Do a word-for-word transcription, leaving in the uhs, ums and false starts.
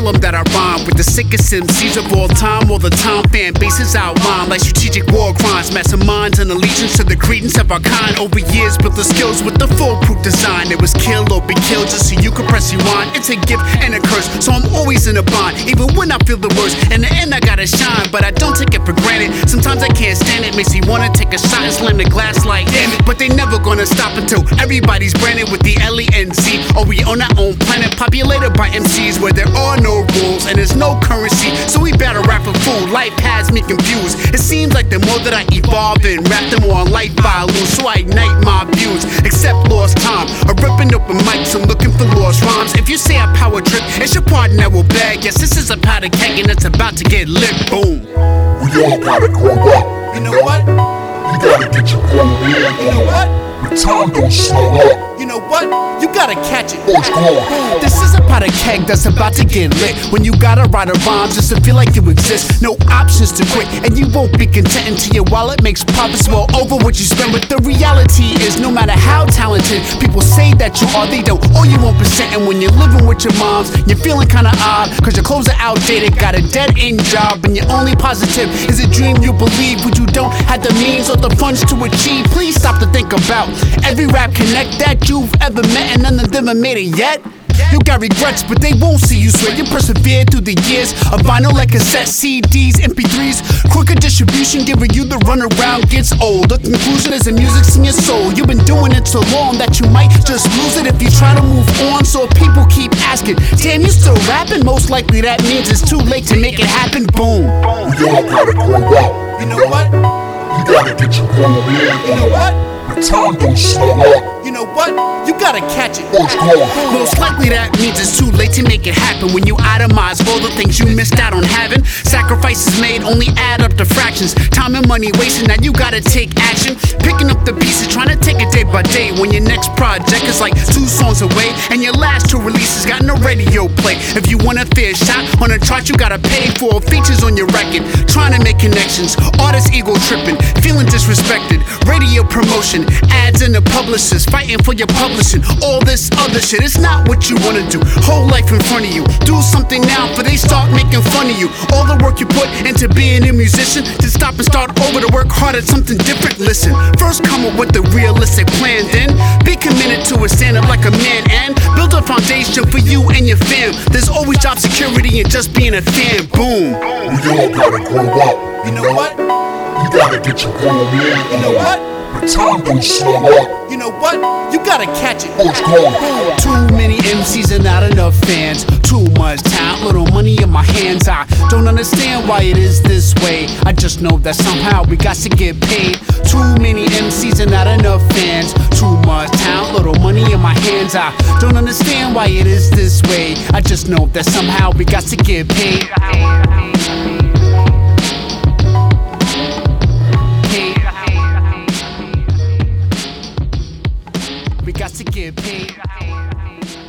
tell them that I rhyme with the sickest M Cs of all time. All the time fan bases outline like strategic war crimes. Masterminds and allegiance to the credence of our kind. Over years built the skills with the foolproof design. It was kill or be killed just so you could press rewind. It's a gift and a curse, so I'm always in a bind. Even when I feel the worst, in the end I gotta shine. But I don't take it for granted. Sometimes I can't stand it. Makes me wanna take a shot and slam the glass like damn it. But they never gonna stop until everybody's branded with the L E N Z. Or we on our own planet, populated by M Cs where there are no rules and there's no currency. So we better rap for food. Life has me confused. It seems like the more that I evolve and rap, the more life I lose. So I ignite my views, accept lost time. I'm ripping open mics, I'm looking for lost rhymes. If you say I power trip, it's your partner that will beg. Yes, this is a powder keg and it's about to get lit. Boom. We all gotta grow up. You know what? You gotta get your groove on. You know what? But time don't slow up. You know what? You gotta catch it. Boys, go on. This is a powder keg that's about to get lit. When you gotta write a rhyme just to feel like you exist. No options to quit, and you won't be content until your wallet makes profits well over what you spend. But the reality is, no matter how talented people say that you are, they don't owe you one percent. And when you're living with your moms, you're feeling kinda odd, cause your clothes are outdated, got a dead-end job, and your only positive is a dream you believe, but you don't have the means or the funds to achieve. Please stop to think about every rap connect that you've ever met, and none of them have made it yet. You got regrets, but they won't see you sweat. You persevered through the years of vinyl like cassette, C Ds, M P threes. Quicker distribution, giving you the runaround gets old. The conclusion is the music's in your soul. You've been doing it so long that you might just lose it if you try to move on. So if people keep asking, damn, you still rapping? Most likely that means it's too late to make it happen. Boom. We all gotta grow up. You know what? You gotta get your groove on. You know what? But time don't slow up. You know what? You gotta catch it. Boys, go on. Most likely that means it's too late to make it happen. When you itemize all the things you missed out on having, sacrifices made only add up to fractions. Time and money wasted, now you gotta take action. Picking up the pieces, trying to take it day by day. When your next project is like two songs away, and your last two releases got no radio play. If you want a fair shot on a chart, you gotta pay for features on your record. Trying to make connections, artist ego tripping, feeling disrespected. Radio promotion, ads in the publishers, fighting for your publishing, all this other shit. It's not what you wanna do. Whole life in front of you. Do something now, for they start making fun of you. All the work you put into being a musician, to stop and start over to work hard at something different. Listen, first come up with the realistic plan, then be committed to it, stand up like a man, and build a foundation for you and your fam. There's always job security in just being a fan. Boom. We all gotta grow up. You know what? You gotta get your groove on. You know what? But time don't slow up. You know what? You gotta catch it. Boys, go on. Too many M Cs and not enough fans. Too much talent, little money in my hands. I don't understand why it is this way. I just know that somehow we got to get paid. Too many M Cs and not enough fans. Too much talent, little money in my hands. I don't understand why it is this way. I just know that somehow we got to get paid. We got to get paid.